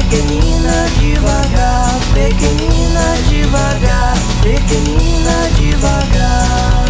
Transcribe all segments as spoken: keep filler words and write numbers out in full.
pequenina devagar, pequenina devagar, pequenina devagar.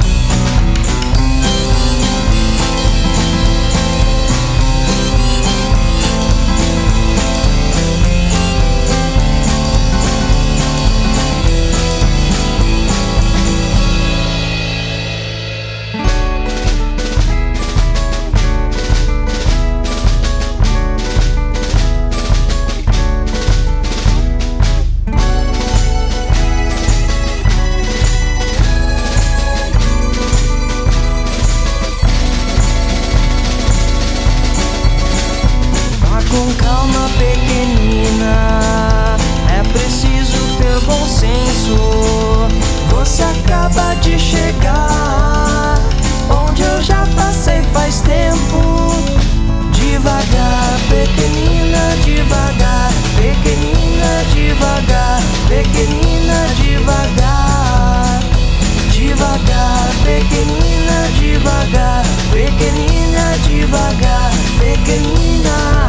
Com calma, pequenina, é preciso ter bom senso. Você acaba de chegar onde eu já passei faz tempo. Devagar, pequenina, devagar, pequenina, devagar, pequenina, devagar. Devagar, pequenina, devagar, pequenina, devagar, pequenina.